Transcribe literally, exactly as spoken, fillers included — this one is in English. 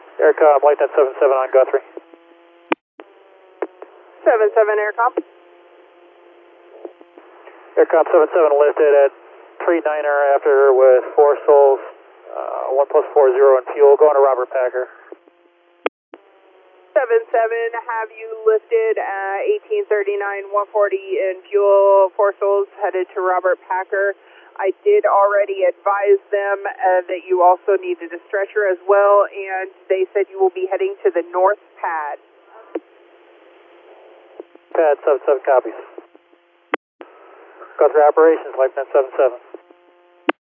Aircom, Lieutenant seven seven on Guthrie. seven seven Aircom. Aircom seven seven listed at three niner after with four souls, uh, one plus four zero in fuel, going to Robert Packer. seven seven, have you lifted uh, eighteen thirty-nine, one forty in fuel, four souls headed to Robert Packer. I did already advise them uh, that you also needed a stretcher as well, and they said you will be heading to the north pad. Pad seven seven copies. Guthrie Operations, Lieutenant seven seven.